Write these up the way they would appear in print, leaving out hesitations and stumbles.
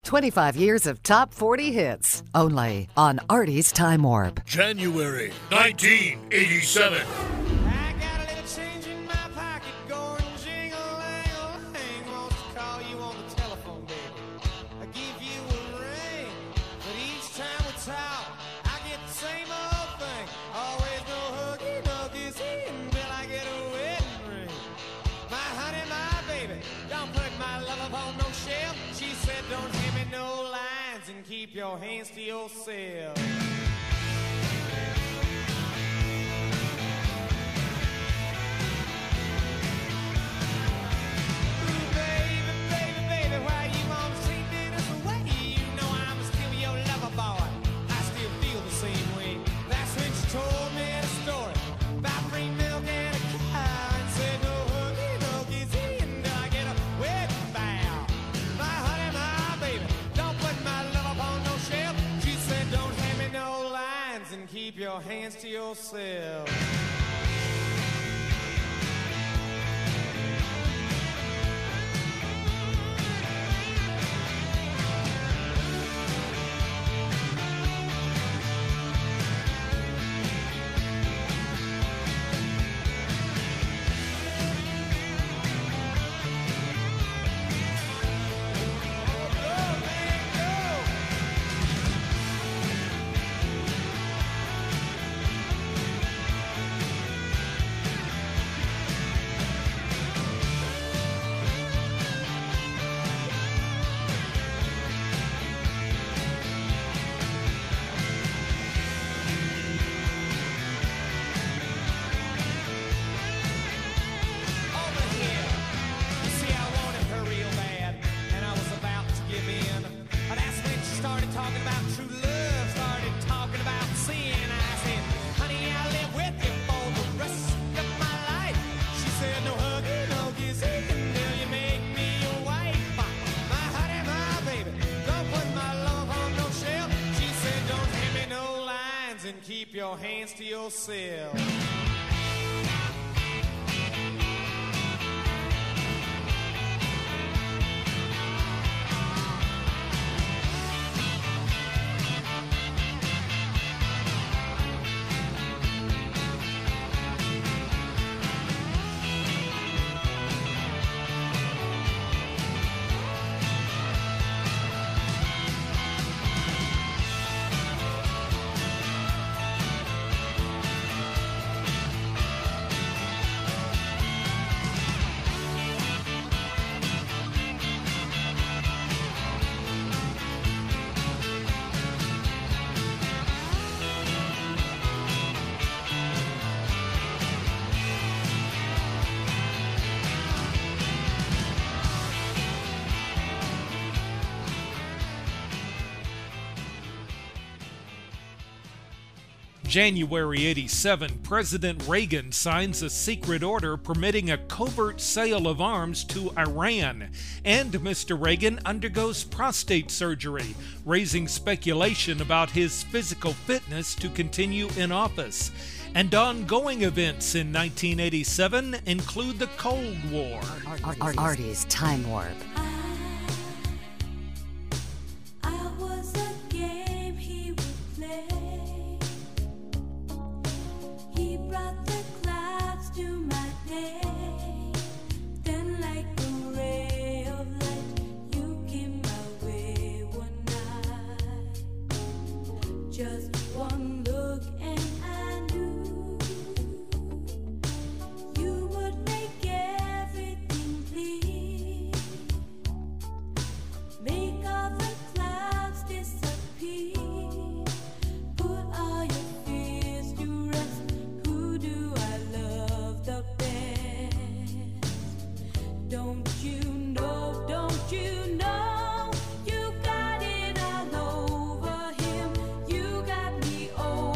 25 years of top 40 hits, only on Artie's Time Warp. January 1987. I got a little change in my pocket going jingle-lang-a-lang. Wants to call you on the telephone, baby. I give you a ring, but each time we talk, I get the same old thing. Always no huggy, no kissy until I get a wedding ring. My honey, my baby, don't put my love up on no shelf. She said don't hand me no lines and keep your hands to yourself. Keep your hands to yourself. Keep your hands to yourself. January 87, President Reagan signs a secret order permitting a covert sale of arms to Iran, and Mr. Reagan undergoes prostate surgery, raising speculation about his physical fitness to continue in office. And ongoing events in 1987 include the Cold War. Artie's Time Warp. Just one look and I knew you would make everything clear. Make all the clouds disappear. Put all your fears to rest. Who do I love the best? Don't you know, don't you know? You got it all over him. You got me over.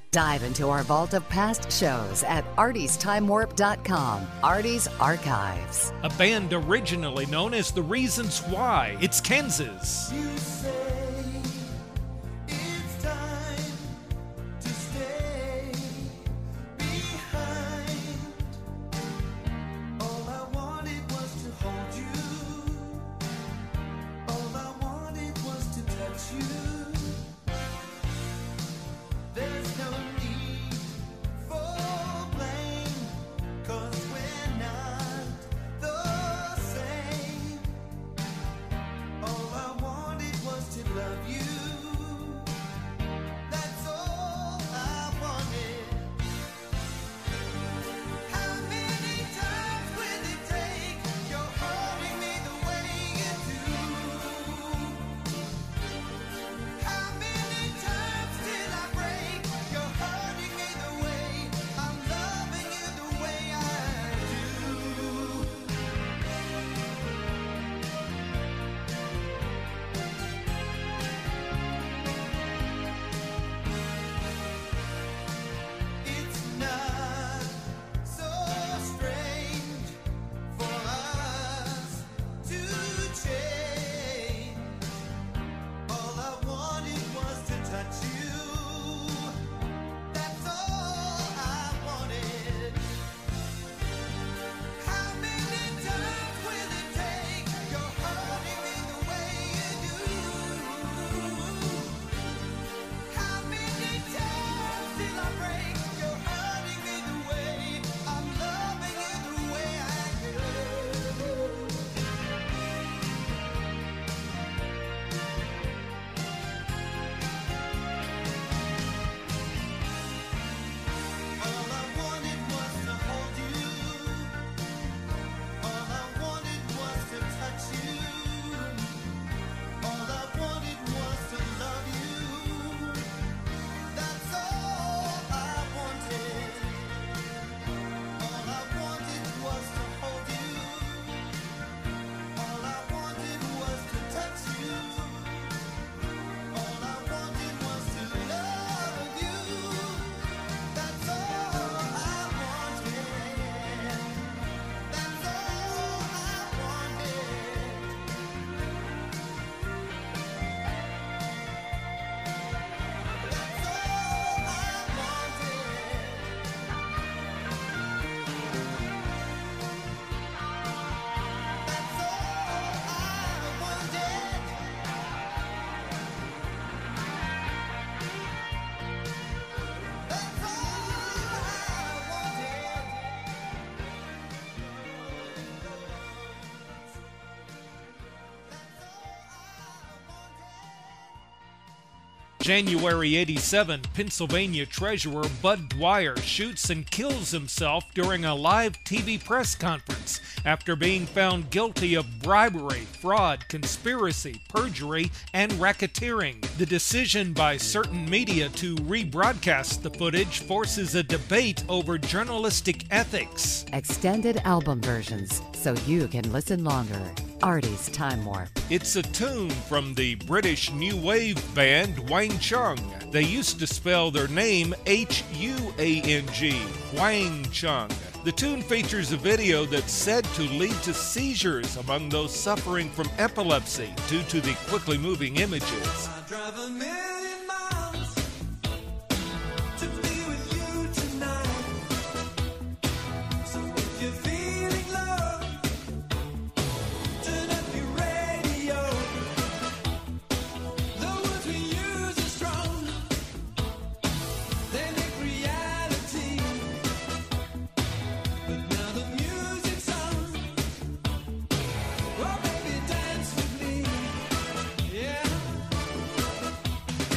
Dive into our vault of past shows at artiestimewarp.com. Artie's Archives. A band originally known as The Reasons Why. It's Kansas. You say it's time to stay behind. All I wanted was to hold you. All I wanted was to touch you. There's no need for blame, 'cause we're not the same. All I wanted was to love you. That's all I wanted. How many times will it take? You're hurting me the way you do. How many times till I break? You're hurting me the way I'm loving you the way I do. It's not so strange for us to change. All I wanted was to touch you. That's all I wanted. How many times will it take? You're hurting me the way you do. How many times till I break? You're hurting me the way I'm loving you the way I do. All I wanted was to hold you. All I wanted was to touch you. All I wanted was to love you. That's all I wanted. All I wanted was to hold you. All I wanted was to touch you. All I wanted was to love you. That's all I wanted. That's all I wanted. That's all I wanted. That's all I wanted. That's all January 87, Pennsylvania treasurer Bud Dwyer shoots and kills himself during a live TV press conference after being found guilty of bribery, fraud, conspiracy, perjury, and racketeering. The decision by certain media to rebroadcast the footage forces a debate over journalistic ethics. Extended album versions so you can listen longer. Artie's Time Warp. It's a tune from the British new wave band Wang Chung. They used to spell their name Huang, Wang Chung. The tune features a video that's said to lead to seizures among those suffering from epilepsy due to the quickly moving images. I drive a million miles to be with you tonight. So if you're feeling low, turn up your radio. The words we use are strong. They make reality. But now the music's on. Oh baby, dance with me. Yeah.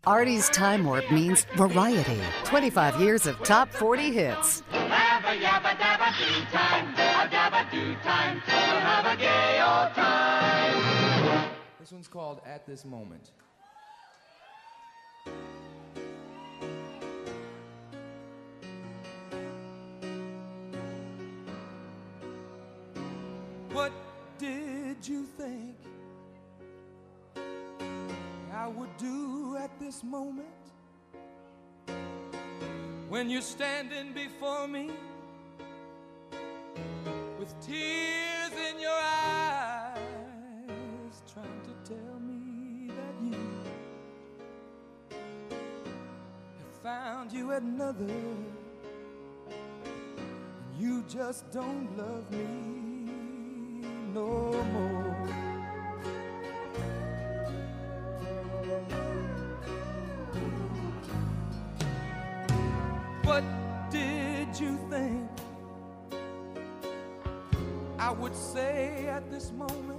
Artie's Time Warp means variety. 25 years of top 40 hits. Have a yabba dabba do time, a dabba do time. We'll have a gay old time. This one's called At This Moment. What did you think I would do at this moment when you're standing before me with tears in your eyes, trying to tell me that you have found you another, and you just don't love me no more. What did you think I would say at this moment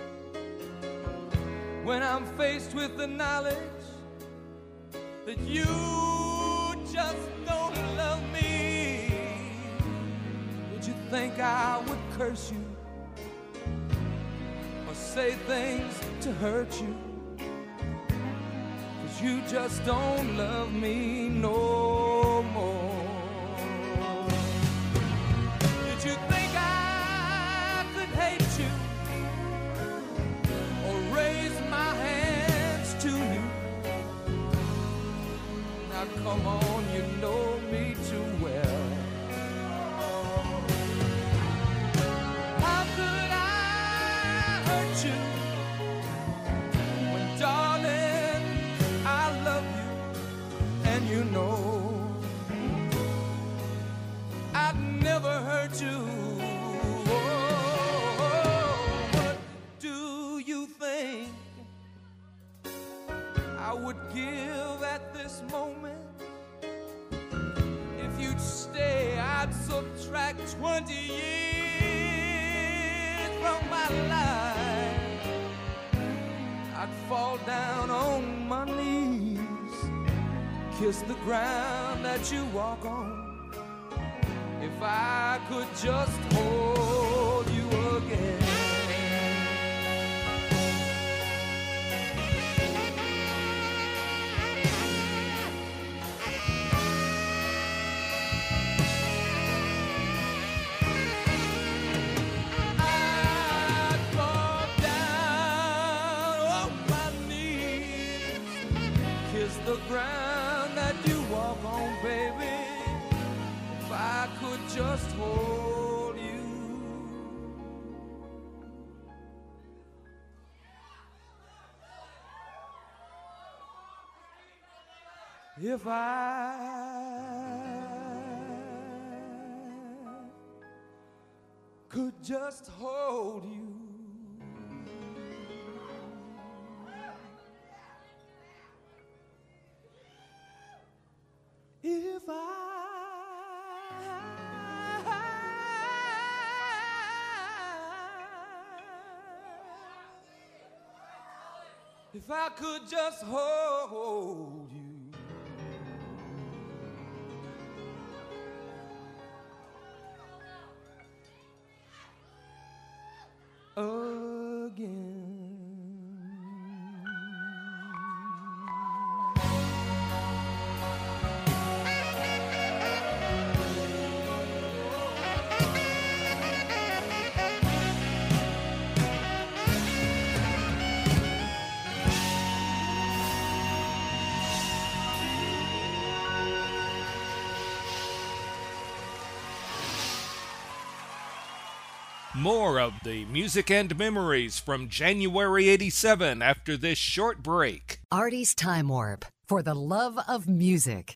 when I'm faced with the knowledge that you just don't love me? Did you think I would curse you or say things to hurt you? 'Cause you just don't love me no more. Did you think I could hate you or raise my hands to you? Now come on, you know me too well. How could I hurt you when, darling, I love you, and you know I'd never hurt you. Oh, what do you think I would give at this moment? If you'd stay, I'd subtract 20 years from my life. I'd fall down on my knees, kiss the ground that you walk on, if I could just hold you again. I'd fall down on my knees, kiss the ground that you walk on, baby, if I could just hold you. If I could just hold you. If I could just hold you. More of the music and memories from January '87 after this short break. Artie's Time Warp, for the love of music.